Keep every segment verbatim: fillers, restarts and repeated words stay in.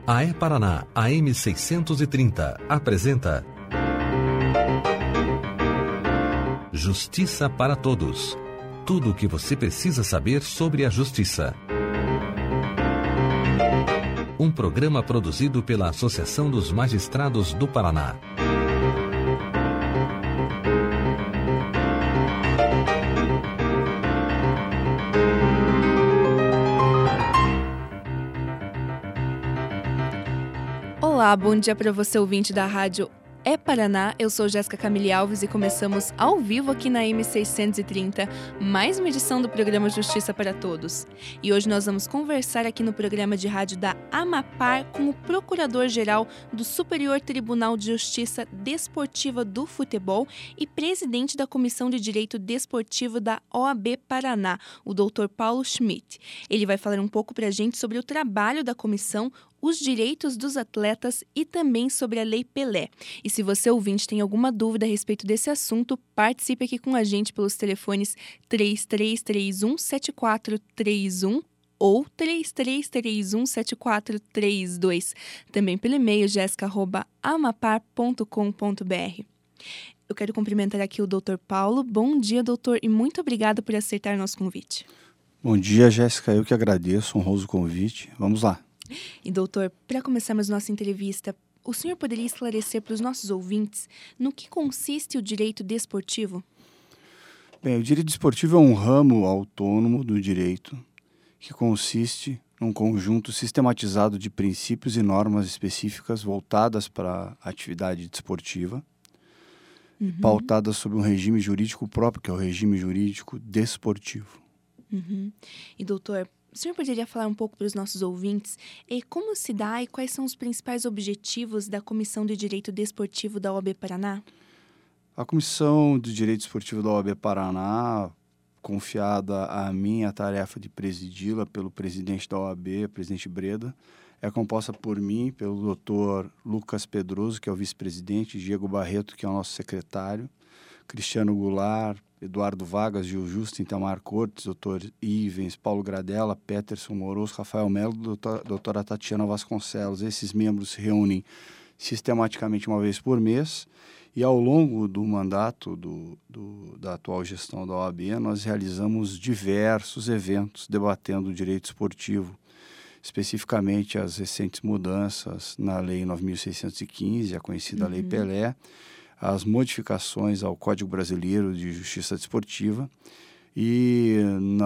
A E-Paraná, A M seiscentos e trinta, apresenta Justiça para Todos. Tudo o que você precisa saber sobre a justiça. Um programa produzido pela Associação dos Magistrados do Paraná. Olá, bom dia para você ouvinte da rádio E-Paraná. Eu sou Jéssica Camille Alves e começamos ao vivo aqui na M seiscentos e trinta, mais uma edição do programa Justiça para Todos. E hoje nós vamos conversar aqui no programa de rádio da Amapar com o Procurador-Geral do Superior Tribunal de Justiça Desportiva do Futebol e presidente da Comissão de Direito Desportivo da O A B Paraná, o doutor Paulo Schmidt. Ele vai falar um pouco para a gente sobre o trabalho da comissão, os direitos dos atletas e também sobre a Lei Pelé. E se você ouvinte tem alguma dúvida a respeito desse assunto, participe aqui com a gente pelos telefones três três três um, sete quatro três um ou três três três um, sete quatro três dois. Também pelo e-mail jéssica arroba amapar ponto com ponto b r. Eu quero cumprimentar aqui o doutor Paulo. Bom dia, doutor, e muito obrigada por aceitar nosso convite. Bom dia, Jéssica. Eu que agradeço, honroso convite. Vamos lá. E, doutor, para começarmos nossa entrevista, o senhor poderia esclarecer para os nossos ouvintes no que consiste o direito desportivo? Bem, o direito desportivo é um ramo autônomo do direito que consiste num conjunto sistematizado de princípios e normas específicas voltadas para a atividade desportiva, uhum. pautadas sobre um regime jurídico próprio, que é o regime jurídico desportivo. Uhum. E, doutor, o senhor poderia falar um pouco para os nossos ouvintes e como se dá e quais são os principais objetivos da Comissão de Direito Desportivo da O A B Paraná? A Comissão de Direito Desportivo da O A B Paraná, confiada a mim a tarefa de presidi-la pelo presidente da O A B, presidente Breda, é composta por mim, pelo doutor Lucas Pedroso, que é o vice-presidente, Diego Barreto, que é o nosso secretário, Cristiano Goulart, Eduardo Vargas, Gil Justo, Itamar Cortes, doutor Ivens, Paulo Gradella, Peterson Moroso, Rafael Melo, doutor, doutora Tatiana Vasconcelos. Esses membros se reúnem sistematicamente uma vez por mês e ao longo do mandato do, do, da atual gestão da O A B, nós realizamos diversos eventos debatendo o direito esportivo, especificamente as recentes mudanças na Lei nove mil seiscentos e quinze, a conhecida uhum. Lei Pelé, as modificações ao Código Brasileiro de Justiça Desportiva e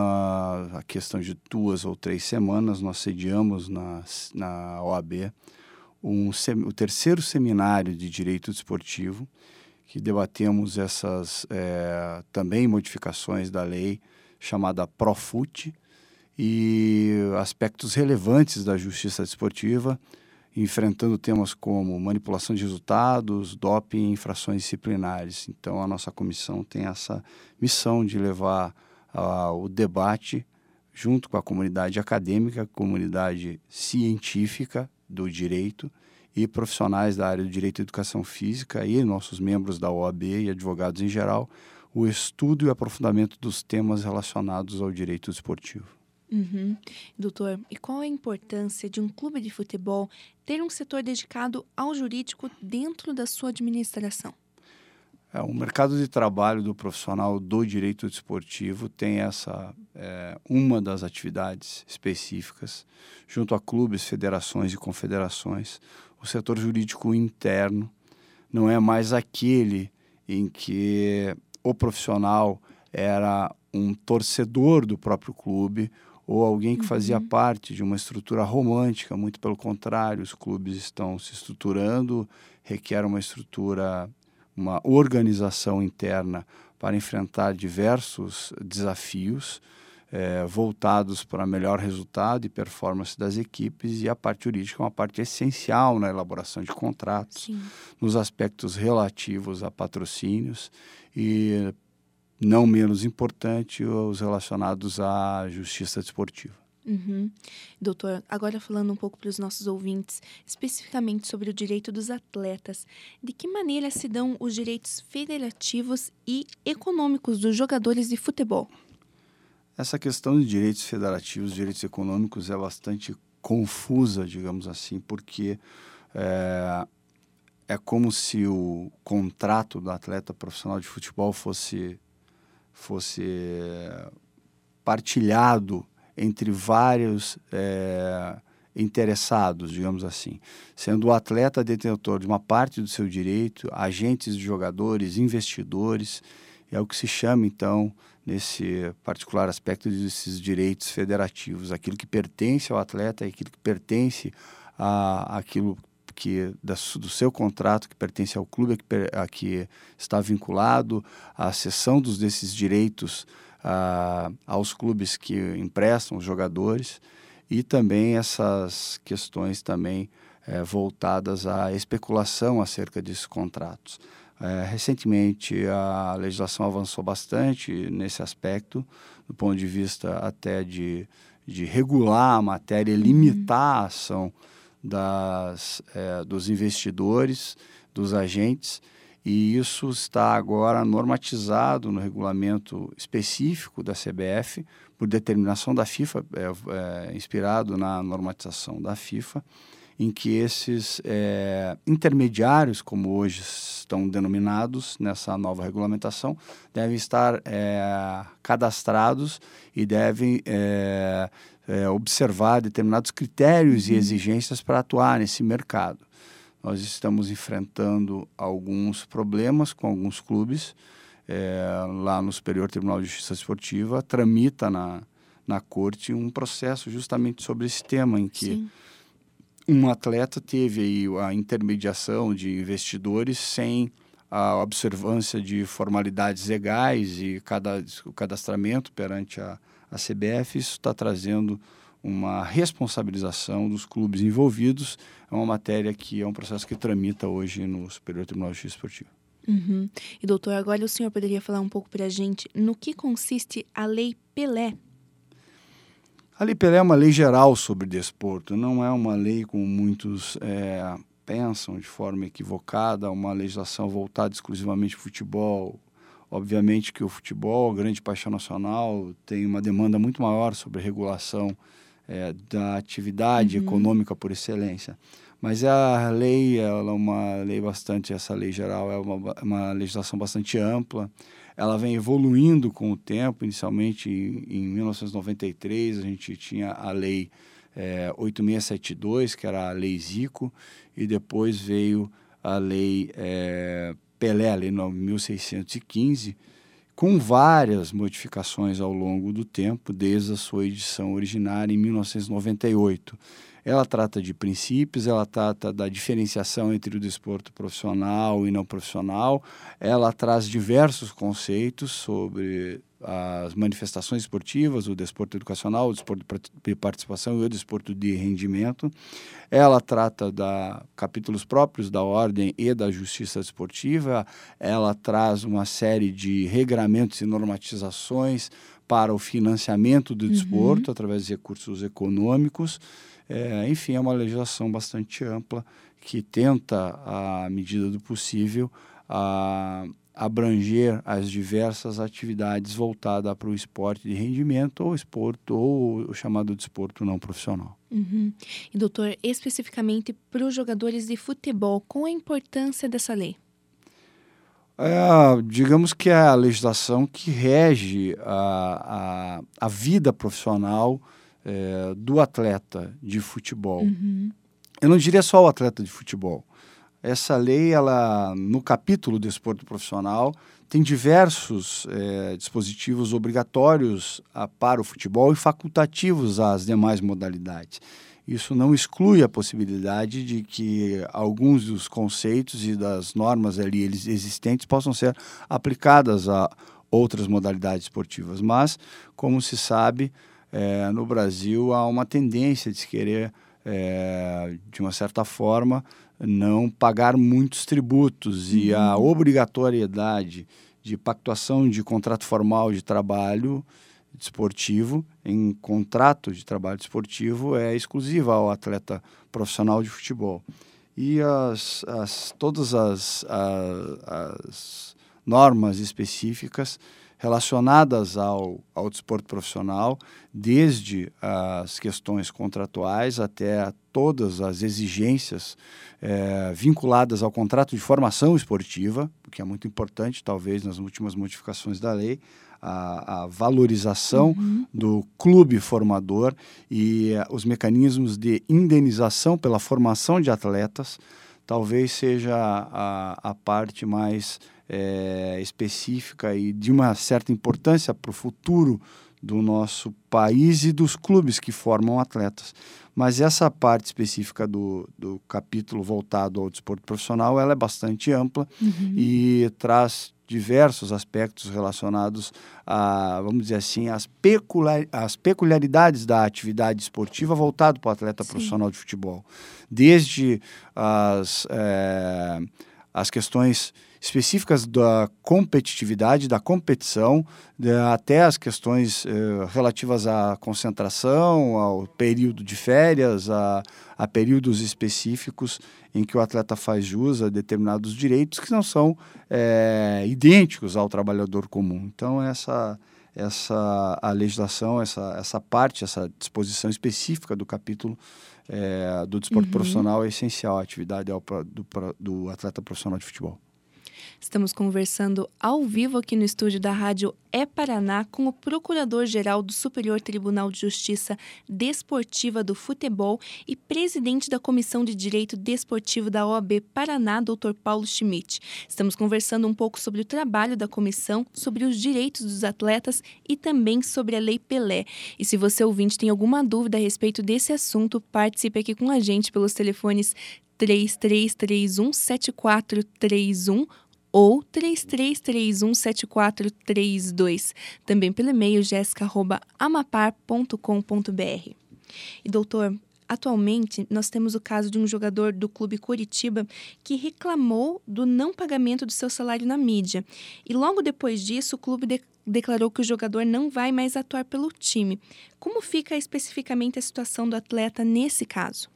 na a questão de duas ou três semanas nós sediamos na, na O A B um, o terceiro seminário de Direito Desportivo, que debatemos essas é, também modificações da lei chamada Profut e aspectos relevantes da justiça desportiva, enfrentando temas como manipulação de resultados, doping e infrações disciplinares. Então, a nossa comissão tem essa missão de levar uh, o debate junto com a comunidade acadêmica, comunidade científica do direito e profissionais da área do direito e educação física e nossos membros da O A B e advogados em geral, o estudo e o aprofundamento dos temas relacionados ao direito desportivo. Uhum. Doutor, e qual a importância de um clube de futebol ter um setor dedicado ao jurídico dentro da sua administração? É, o mercado de trabalho do profissional do direito desportivo tem essa, é, uma das atividades específicas, junto a clubes, federações e confederações. O setor jurídico interno não é mais aquele em que o profissional era um torcedor do próprio clube, ou alguém que fazia uhum. parte de uma estrutura romântica. Muito pelo contrário, os clubes estão se estruturando, requer uma estrutura, uma organização interna para enfrentar diversos desafios é, voltados para melhor resultado e performance das equipes, e a parte jurídica é uma parte essencial na elaboração de contratos, Sim. nos aspectos relativos a patrocínios e, não menos importante, os relacionados à justiça desportiva. Uhum. Doutor, agora falando um pouco para os nossos ouvintes, especificamente sobre o direito dos atletas, de que maneira se dão os direitos federativos e econômicos dos jogadores de futebol? Essa questão de direitos federativos, direitos econômicos é bastante confusa, digamos assim, porque é, é como se o contrato do atleta profissional de futebol fosse, fosse partilhado entre vários é, interessados, digamos assim, sendo o atleta detentor de uma parte do seu direito, agentes de jogadores, investidores, é o que se chama, então, nesse particular aspecto desses direitos federativos, aquilo que pertence ao atleta e aquilo que pertence a aquilo que da, do seu contrato, que pertence ao clube a que, a que está vinculado, a cessão dos, desses direitos a, aos clubes que emprestam os jogadores e também essas questões também é, voltadas à especulação acerca desses contratos. É, recentemente a legislação avançou bastante nesse aspecto, do ponto de vista até de, de regular a matéria, uhum. limitar a ação das, é, dos investidores, dos agentes, e isso está agora normatizado no regulamento específico da C B F, por determinação da FIFA, é, é, inspirado na normatização da FIFA, em que esses é, intermediários, como hoje estão denominados nessa nova regulamentação, devem estar é, cadastrados e devem é, é, observar determinados critérios uhum. e exigências para atuar nesse mercado. Nós estamos enfrentando alguns problemas com alguns clubes, é, lá no Superior Tribunal de Justiça Esportiva, tramita na, na corte um processo justamente sobre esse tema, em que Sim. um atleta teve aí a intermediação de investidores sem a observância de formalidades legais e cada, o cadastramento perante a, a C B F. Isso está trazendo uma responsabilização dos clubes envolvidos. É uma matéria que é um processo que tramita hoje no Superior Tribunal de Justiça Esportiva. Uhum. E, doutor, agora o senhor poderia falar um pouco para a gente no que consiste a Lei Pelé? A Lei Pelé é uma lei geral sobre desporto, não é uma lei como muitos é, pensam de forma equivocada, uma legislação voltada exclusivamente ao futebol. Obviamente que o futebol, a grande paixão nacional, tem uma demanda muito maior sobre a regulação é, da atividade uhum. econômica por excelência. Mas a lei, ela é uma lei bastante, essa lei geral é uma, uma legislação bastante ampla. Ela vem evoluindo com o tempo. Inicialmente, em, em mil novecentos e noventa e três, a gente tinha a lei é, oito mil seiscentos e setenta e dois, que era a lei Zico, e depois veio a lei é, Pelé, a lei mil seiscentos e quinze, com várias modificações ao longo do tempo, desde a sua edição originária em mil novecentos e noventa e oito. Ela trata de princípios, ela trata da diferenciação entre o desporto profissional e não profissional, ela traz diversos conceitos sobre as manifestações esportivas, o desporto educacional, o desporto de participação e o desporto de rendimento. Ela trata de capítulos próprios da ordem e da justiça desportiva, ela traz uma série de regramentos e normatizações para o financiamento do desporto uhum. através de recursos econômicos. É, enfim, é uma legislação bastante ampla que tenta, à medida do possível, a, abranger as diversas atividades voltadas para o esporte de rendimento ou esporte, ou o chamado desporto não profissional. Uhum. E, doutor, especificamente para os jogadores de futebol, qual a importância dessa lei? É, digamos que é a legislação que rege a, a, a vida profissional É, do atleta de futebol. Uhum. Eu não diria só o atleta de futebol. Essa lei, ela, no capítulo desporto profissional, tem diversos é, dispositivos obrigatórios a, para o futebol e facultativos às demais modalidades. Isso não exclui a possibilidade de que alguns dos conceitos e das normas ali existentes possam ser aplicadas a outras modalidades esportivas. Mas, como se sabe, É, no Brasil há uma tendência de se querer, é, de uma certa forma, não pagar muitos tributos uhum. e a obrigatoriedade de pactuação de contrato formal de trabalho desportivo em contrato de trabalho desportivo é exclusiva ao atleta profissional de futebol. E as, as, todas as, as, as normas específicas relacionadas ao, ao desporto profissional, desde as questões contratuais até todas as exigências é, vinculadas ao contrato de formação esportiva, o que é muito importante, talvez, nas últimas modificações da lei, a, a valorização uhum. do clube formador e uh, os mecanismos de indenização pela formação de atletas, talvez seja a, a parte mais é, específica e de uma certa importância para o futuro do nosso país e dos clubes que formam atletas. Mas essa parte específica do, do capítulo voltado ao desporto profissional, ela é bastante ampla uhum. e traz diversos aspectos relacionados a, vamos dizer assim, as, peculiar, as peculiaridades da atividade esportiva voltado para o atleta Sim. profissional de futebol. Desde as, é, as questões específicas da competitividade, da competição, de, até as questões eh, relativas à concentração, ao período de férias, a, a períodos específicos em que o atleta faz jus a determinados direitos que não são é, idênticos ao trabalhador comum. Então, essa, essa a legislação, essa, essa parte, essa disposição específica do capítulo é, do desporto uhum. profissional é essencial à atividade ao, do, do atleta profissional de futebol. Estamos conversando ao vivo aqui no estúdio da Rádio É Paraná com o Procurador-Geral do Superior Tribunal de Justiça Desportiva do Futebol e presidente da Comissão de Direito Desportivo da O A B Paraná, doutor Paulo Schmidt. Estamos conversando um pouco sobre o trabalho da comissão, sobre os direitos dos atletas e também sobre a Lei Pelé. E se você, ouvinte, tem alguma dúvida a respeito desse assunto, participe aqui com a gente pelos telefones três três três um, sete quatro três um ou três três três um, sete quatro três dois. Também pelo e-mail jéssica arroba amapar ponto com ponto b r. E, doutor, atualmente nós temos o caso de um jogador do Clube Coritiba que reclamou do não pagamento do seu salário na mídia. E logo depois disso, o clube de- declarou que o jogador não vai mais atuar pelo time. Como fica especificamente a situação do atleta nesse caso?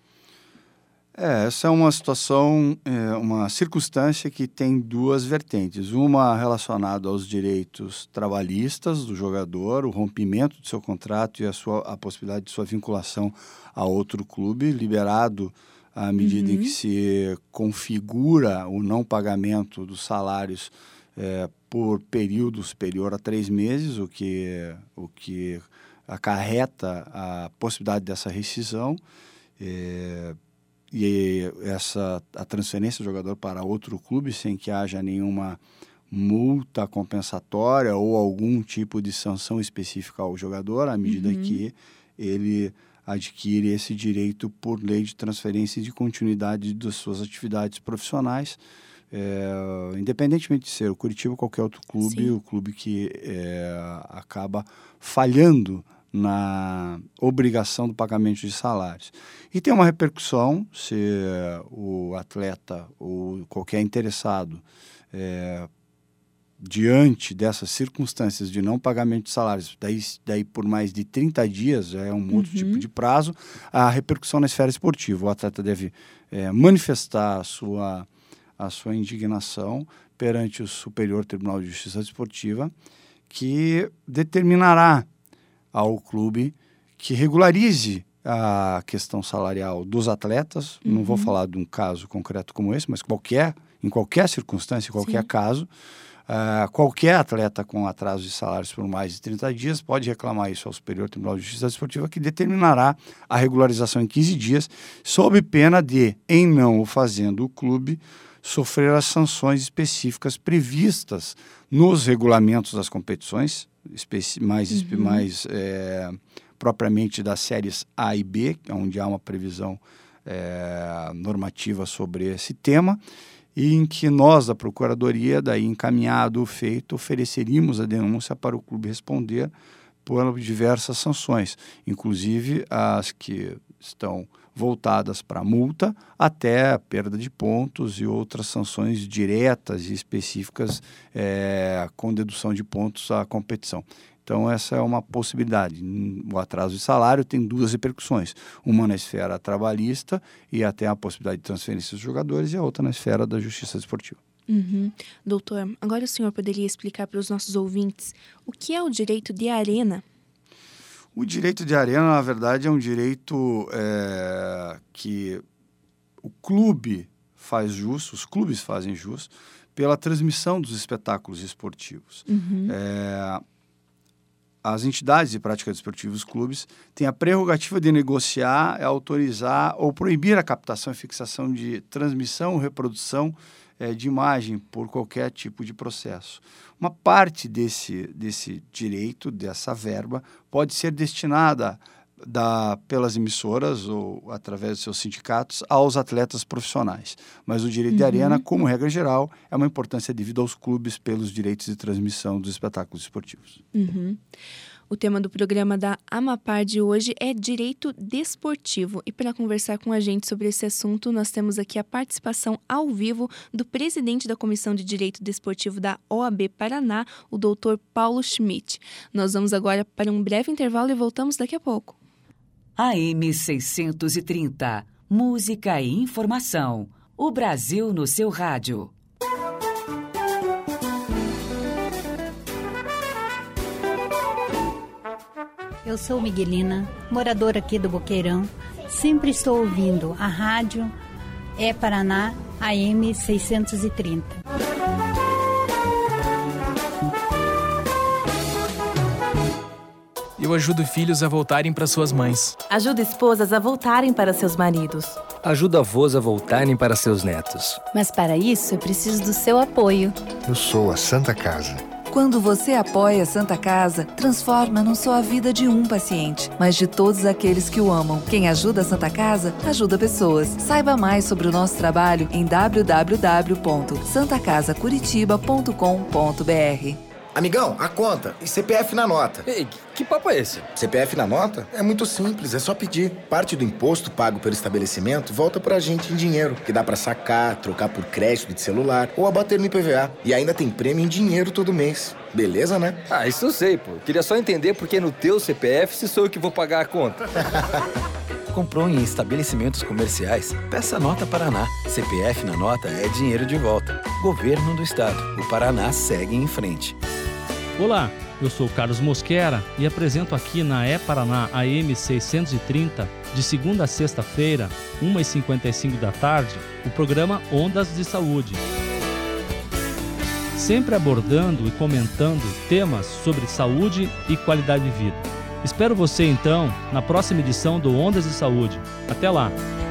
É, essa é uma situação, é, uma circunstância que tem duas vertentes. Uma relacionada aos direitos trabalhistas do jogador, o rompimento do seu contrato e a, sua, a possibilidade de sua vinculação a outro clube, liberado à medida uhum. em que se configura o não pagamento dos salários é, por período superior a três meses, o que, o que acarreta a possibilidade dessa rescisão. É, E essa, a transferência do jogador para outro clube sem que haja nenhuma multa compensatória ou algum tipo de sanção específica ao jogador, à medida uhum. que ele adquire esse direito por lei de transferência e de continuidade das suas atividades profissionais, é, independentemente de ser o Coritiba ou qualquer outro clube, Sim. o clube que é, acaba falhando na obrigação do pagamento de salários. E tem uma repercussão se o atleta ou qualquer interessado, é, diante dessas circunstâncias de não pagamento de salários, daí, daí por mais de trinta dias, já é um outro uhum. tipo de prazo, a repercussão na esfera esportiva. O atleta deve é, manifestar a sua, a sua indignação perante o Superior Tribunal de Justiça Desportiva, que determinará ao clube que regularize a questão salarial dos atletas. Uhum. Não vou falar de um caso concreto como esse, mas qualquer, em qualquer circunstância, em qualquer Sim. caso, uh, qualquer atleta com atraso de salários por mais de trinta dias pode reclamar isso ao Superior Tribunal de Justiça Desportiva, que determinará a regularização em quinze dias, sob pena de, em não o fazendo, o clube sofrer as sanções específicas previstas nos regulamentos das competições, especi- mais, uhum. mais é, propriamente das séries A e B, onde há uma previsão é, normativa sobre esse tema, e em que nós, da Procuradoria, daí encaminhado o feito, ofereceríamos a denúncia para o clube responder por diversas sanções, inclusive as que estão voltadas para multa, até a perda de pontos e outras sanções diretas e específicas é, com dedução de pontos à competição. Então, essa é uma possibilidade. O atraso de salário tem duas repercussões, uma na esfera trabalhista e até a possibilidade de transferência dos jogadores e a outra na esfera da justiça desportiva. Uhum. Doutor, agora o senhor poderia explicar para os nossos ouvintes o que é o direito de arena? O direito de arena, na verdade, é um direito é, que o clube faz jus, os clubes fazem jus, pela transmissão dos espetáculos esportivos. Uhum. É, as entidades de prática desportiva, os clubes, têm a prerrogativa de negociar, autorizar ou proibir a captação e fixação de transmissão ou reprodução é, de imagem por qualquer tipo de processo. Uma parte desse, desse direito, dessa verba, pode ser destinada da, pelas emissoras ou através de seus sindicatos aos atletas profissionais. Mas o direito uhum. de arena, como regra geral, é uma importância devida aos clubes pelos direitos de transmissão dos espetáculos esportivos. Uhum. O tema do programa da Amapar de hoje é direito desportivo. E para conversar com a gente sobre esse assunto, nós temos aqui a participação ao vivo do presidente da Comissão de Direito Desportivo da O A B Paraná, o doutor Paulo Schmidt. Nós vamos agora para um breve intervalo e voltamos daqui a pouco. A M seiscentos e trinta, música e informação. O Brasil no seu rádio. Eu sou Miguelina, moradora aqui do Boqueirão. Sempre estou ouvindo a rádio É Paraná A M seiscentos e trinta. Eu ajudo filhos a voltarem para suas mães. Ajudo esposas a voltarem para seus maridos. Ajudo avós a voltarem para seus netos. Mas para isso, eu preciso do seu apoio. Eu sou a Santa Casa. Quando você apoia a Santa Casa, transforma não só a vida de um paciente, mas de todos aqueles que o amam. Quem ajuda a Santa Casa, ajuda pessoas. Saiba mais sobre o nosso trabalho em w w w ponto santa casa curitiba ponto com ponto b r. Amigão, a conta e C P F na nota. Ei, que papo é esse? C P F na nota? É muito simples, é só pedir. Parte do imposto pago pelo estabelecimento volta pra gente em dinheiro, que dá pra sacar, trocar por crédito de celular ou abater no I P V A. E ainda tem prêmio em dinheiro todo mês. Beleza, né? Ah, isso eu sei, pô. Queria só entender por que no teu C P F se sou eu que vou pagar a conta. Comprou em estabelecimentos comerciais? Peça Nota Paraná. C P F na nota é dinheiro de volta. Governo do Estado. O Paraná segue em frente. Olá, eu sou Carlos Mosquera e apresento aqui na É Paraná A M seiscentos e trinta, de segunda a sexta-feira, uma e cinquenta e cinco da tarde, o programa Ondas de Saúde. Sempre abordando e comentando temas sobre saúde e qualidade de vida. Espero você, então, na próxima edição do Ondas de Saúde. Até lá!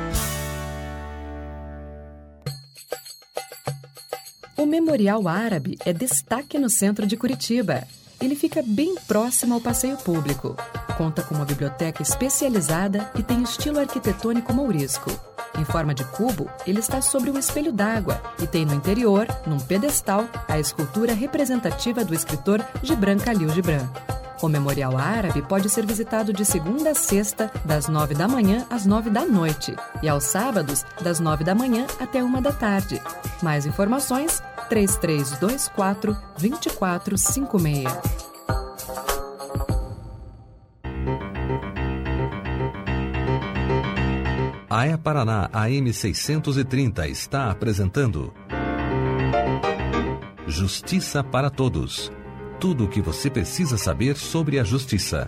O Memorial Árabe é destaque no centro de Curitiba. Ele fica bem próximo ao passeio público. Conta com uma biblioteca especializada e tem estilo arquitetônico mourisco. Em forma de cubo, ele está sobre um espelho d'água e tem no interior, num pedestal, a escultura representativa do escritor Gibran Khalil Gibran. O Memorial Árabe pode ser visitado de segunda a sexta, das nove da manhã às nove da noite, e aos sábados, das nove da manhã até uma da tarde. Mais informações, três três dois quatro, dois quatro cinco seis. A É Paraná A M seiscentos e trinta está apresentando Justiça para Todos. Tudo o que você precisa saber sobre a justiça.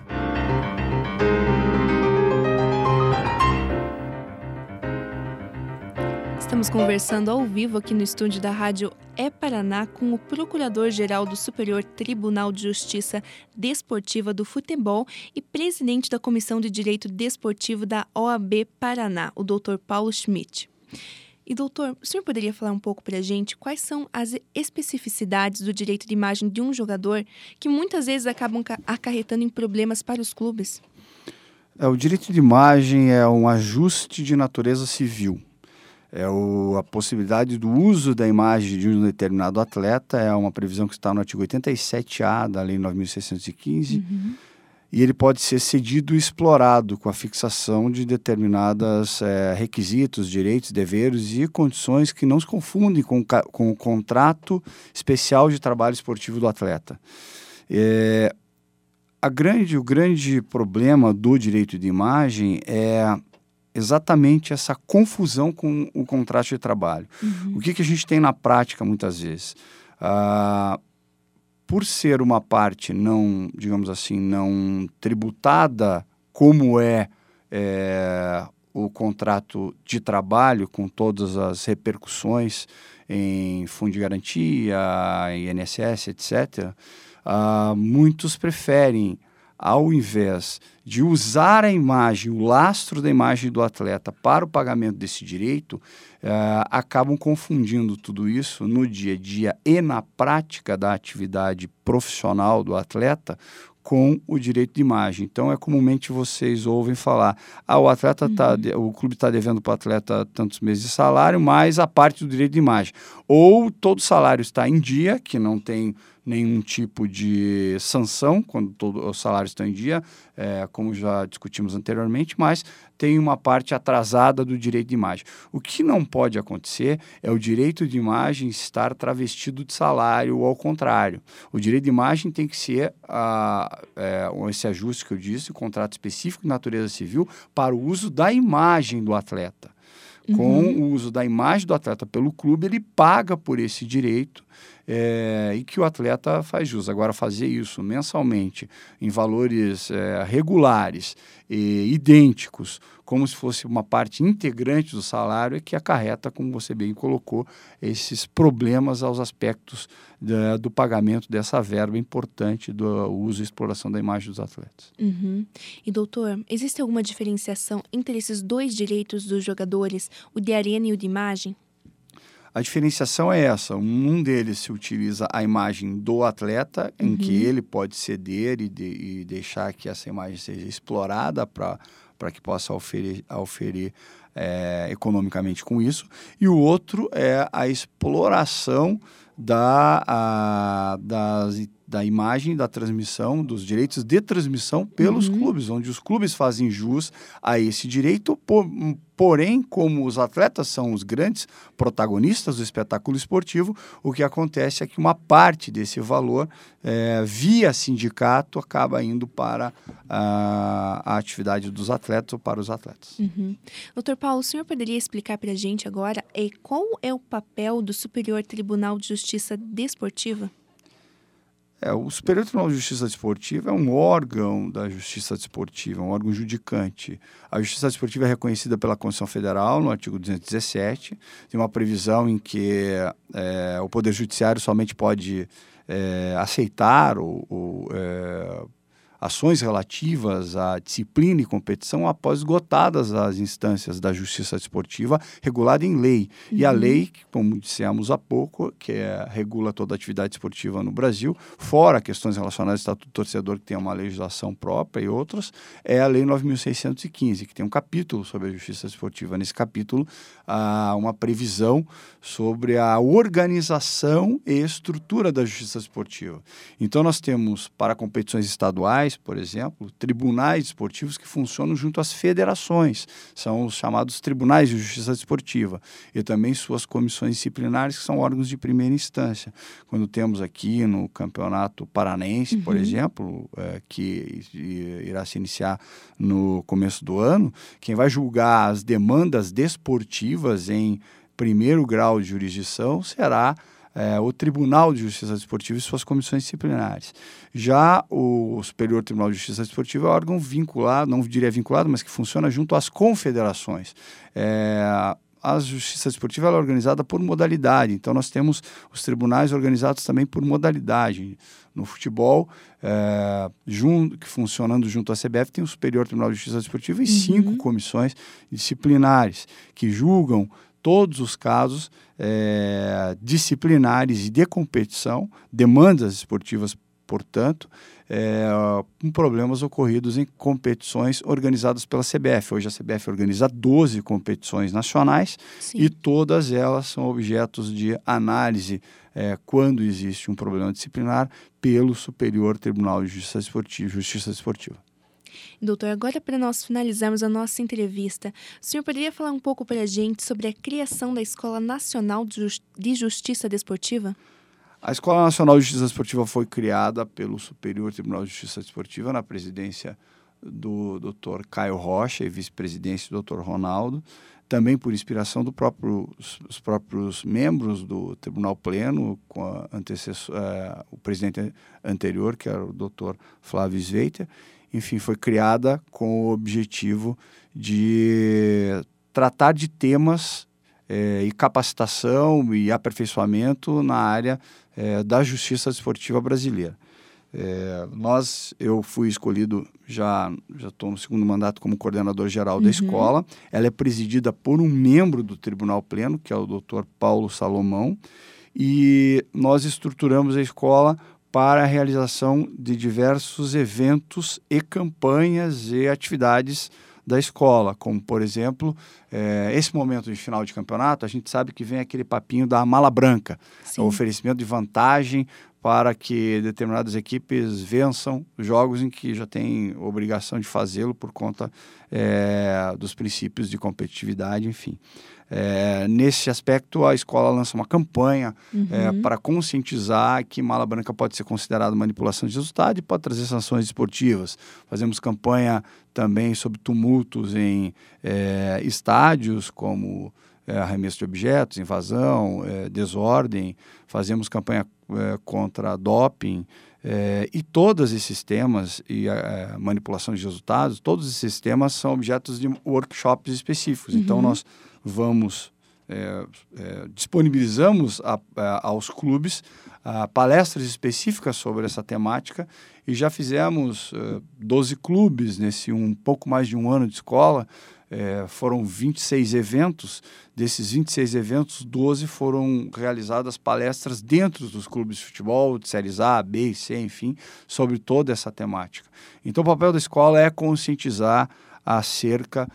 Estamos conversando ao vivo aqui no estúdio da Rádio É Paraná com o Procurador-Geral do Superior Tribunal de Justiça Desportiva do Futebol e presidente da Comissão de Direito Desportivo da O A B Paraná, o doutor Paulo Schmidt. E, doutor, o senhor poderia falar um pouco para a gente quais são as especificidades do direito de imagem de um jogador que muitas vezes acabam acarretando em problemas para os clubes? É, o direito de imagem é um ajuste de natureza civil. É o, a possibilidade do uso da imagem de um determinado atleta, é uma previsão que está no artigo oitenta e sete A da Lei nove mil seiscentos e quinze, uhum. E ele pode ser cedido e explorado com a fixação de determinados é, requisitos, direitos, deveres e condições que não se confundem com, com o contrato especial de trabalho esportivo do atleta. É, a grande, o grande problema do direito de imagem é exatamente essa confusão com o contrato de trabalho. Uhum. O que, que a gente tem na prática muitas vezes? Ah, por ser uma parte não, digamos assim, não tributada como é, é o contrato de trabalho, com todas as repercussões em fundo de garantia, I N S S, etcétera, ah, muitos preferem, ao invés de usar a imagem, o lastro da imagem do atleta para o pagamento desse direito, uh, acabam confundindo tudo isso no dia a dia e na prática da atividade profissional do atleta com o direito de imagem. Então, é comumente vocês ouvem falar, ah, o atleta tá, uhum. o clube está devendo para o atleta tantos meses de salário, mais a parte do direito de imagem. Ou todo salário está em dia, que não tem nenhum tipo de sanção quando todos os salários estão em dia, é, como já discutimos anteriormente, mas tem uma parte atrasada do direito de imagem. O que não pode acontecer é o direito de imagem estar travestido de salário ou ao contrário. O direito de imagem tem que ser ah, é, esse ajuste que eu disse, o contrato específico de natureza civil para o uso da imagem do atleta. Uhum. Com o uso da imagem do atleta pelo clube, ele paga por esse direito é, e que o atleta faz jus. Agora, fazer isso mensalmente em valores é, regulares e idênticos, como se fosse uma parte integrante do salário, é que acarreta, como você bem colocou, esses problemas aos aspectos da, do pagamento dessa verba importante do uso e exploração da imagem dos atletas. Uhum. E, doutor, existe alguma diferenciação entre esses dois direitos dos jogadores, o de arena e o de imagem? A diferenciação é essa. Um deles se utiliza a imagem do atleta, em uhum. que ele pode ceder e, de, e deixar que essa imagem seja explorada para para que possa oferir, oferir é, economicamente com isso. E o outro é a exploração da, a, das, da imagem, da transmissão, dos direitos de transmissão pelos uhum. clubes, onde os clubes fazem jus a esse direito, por, porém, como os atletas são os grandes protagonistas do espetáculo esportivo, o que acontece é que uma parte desse valor, é, via sindicato, acaba indo para a, a atividade dos atletas ou para os atletas. Uhum. doutor Paulo, o senhor poderia explicar para a gente agora é, qual é o papel do Superior Tribunal de Justiça Desportiva? É, o Superior Tribunal de Justiça Desportiva é um órgão da Justiça Desportiva, um órgão judicante. A Justiça Desportiva é reconhecida pela Constituição Federal, no artigo duzentos e dezessete. Tem uma previsão em que é, o Poder Judiciário somente pode é, aceitar ou, ou é, ações relativas à disciplina e competição após esgotadas as instâncias da justiça desportiva regulada em lei. Uhum. E a lei, como dissemos há pouco, que é, regula toda a atividade esportiva no Brasil, fora questões relacionadas ao Estatuto do Torcedor, que tem uma legislação própria e outras, é a Lei nove mil seiscentos e quinze, que tem um capítulo sobre a justiça desportiva. Nesse capítulo, há uma previsão sobre a organização e estrutura da justiça desportiva. Então, nós temos, para competições estaduais, por exemplo, tribunais esportivos que funcionam junto às federações, são os chamados tribunais de justiça desportiva, e também suas comissões disciplinares, que são órgãos de primeira instância. Quando temos aqui no Campeonato Paranaense, uhum. por exemplo, é, que irá se iniciar no começo do ano, quem vai julgar as demandas desportivas em primeiro grau de jurisdição será É, o Tribunal de Justiça Desportiva e suas comissões disciplinares. Já o Superior Tribunal de Justiça Desportiva é um órgão vinculado, não diria vinculado, mas que funciona junto às confederações. É, a Justiça Desportiva ela é organizada por modalidade, então nós temos os tribunais organizados também por modalidade. No futebol, é, junto, que funcionando junto à C B F, tem o Superior Tribunal de Justiça Desportiva e uhum. cinco comissões disciplinares que julgam todos os casos é, disciplinares e de competição, demandas esportivas, portanto, é, com problemas ocorridos em competições organizadas pela C B F. Hoje a C B F organiza doze competições nacionais Sim. e todas elas são objetos de análise é, quando existe um problema disciplinar pelo Superior Tribunal de Justiça Desportiva. Justiça Desportiva. Doutor, agora para nós finalizarmos a nossa entrevista, o senhor poderia falar um pouco para a gente sobre a criação da Escola Nacional de Justiça Desportiva? A Escola Nacional de Justiça Desportiva foi criada pelo Superior Tribunal de Justiça Desportiva na presidência do doutor Caio Rocha e vice-presidência do doutor Ronaldo, também por inspiração do próprio, os próprios membros do Tribunal Pleno, com a antecessor, uh, o presidente anterior, que era o doutor Flávio Sveiter. Enfim, foi criada com o objetivo de tratar de temas eh, e capacitação e aperfeiçoamento na área eh, da justiça desportiva brasileira. É, nós, eu fui escolhido, já já estou no segundo mandato como coordenador geral uhum. da escola. Ela é presidida por um membro do Tribunal Pleno, que é o doutor Paulo Salomão, e nós estruturamos a escola para a realização de diversos eventos e campanhas e atividades da escola, como, por exemplo, é, esse momento de final de campeonato, a gente sabe que vem aquele papinho da mala branca, Sim. o oferecimento de vantagem para que determinadas equipes vençam jogos em que já tem obrigação de fazê-lo por conta é, dos princípios de competitividade, enfim. É, nesse aspecto, a escola lança uma campanha uhum. é, para conscientizar que mala branca pode ser considerada manipulação de resultado e pode trazer sanções esportivas. Fazemos campanha também sobre tumultos em é, estádios, como é, arremesso de objetos, invasão, é, desordem. Fazemos campanha é, contra doping. É, e todos esses temas, e a, a manipulação de resultados, todos esses temas são objetos de workshops específicos. Uhum. Então, nós vamos, é, é, disponibilizamos a, a, aos clubes a, palestras específicas sobre essa temática e já fizemos é, doze clubes nesse um pouco mais de um ano de escola. É, foram vinte e seis eventos. Desses vinte e seis eventos, doze foram realizadas palestras dentro dos clubes de futebol, de séries A, B e C, enfim, sobre toda essa temática. Então, o papel da escola é conscientizar acerca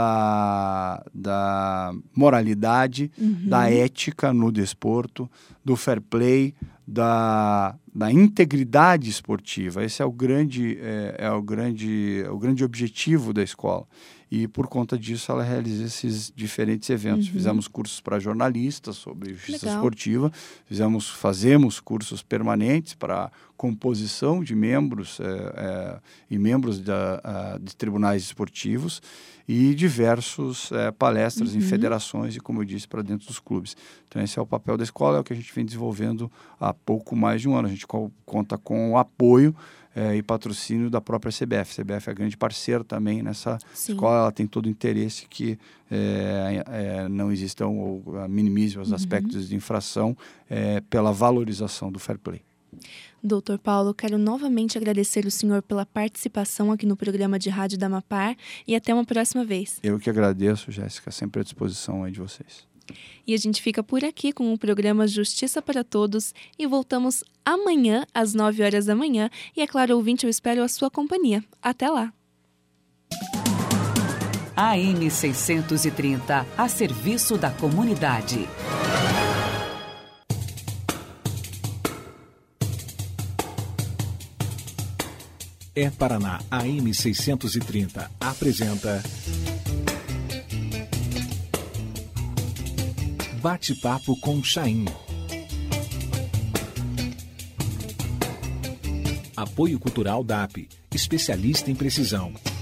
da, da moralidade, uhum. da ética no desporto, do fair play, da, da integridade esportiva. Esse é o grande, é, é o grande, é o grande objetivo da escola. E, por conta disso, ela realiza esses diferentes eventos. Uhum. Fizemos cursos para jornalistas sobre justiça Legal. esportiva, fizemos, fazemos cursos permanentes para composição de membros é, é, e membros da, a, de tribunais esportivos e diversos é, palestras uhum. em federações e, como eu disse, para dentro dos clubes. Então, esse é o papel da escola, é o que a gente vem desenvolvendo há pouco mais de um ano. A gente co- conta com o apoio É, e patrocínio da própria C B F. A C B F é grande parceira também nessa Sim. escola, ela tem todo o interesse que é, é, não existam ou minimize os uhum. aspectos de infração é, pela valorização do fair play. doutor Paulo, quero novamente agradecer o senhor pela participação aqui no programa de rádio da Amapar e até uma próxima vez. Eu que agradeço, Jéssica, sempre à disposição aí de vocês. E a gente fica por aqui com o programa Justiça para Todos e voltamos amanhã às nove horas da manhã. E é claro, ouvinte, eu espero a sua companhia. Até lá! A M seiscentos e trinta, a serviço da comunidade. É Paraná, a M seiscentos e trinta apresenta Bate-papo com Chaim. Apoio Cultural D A P, especialista em precisão.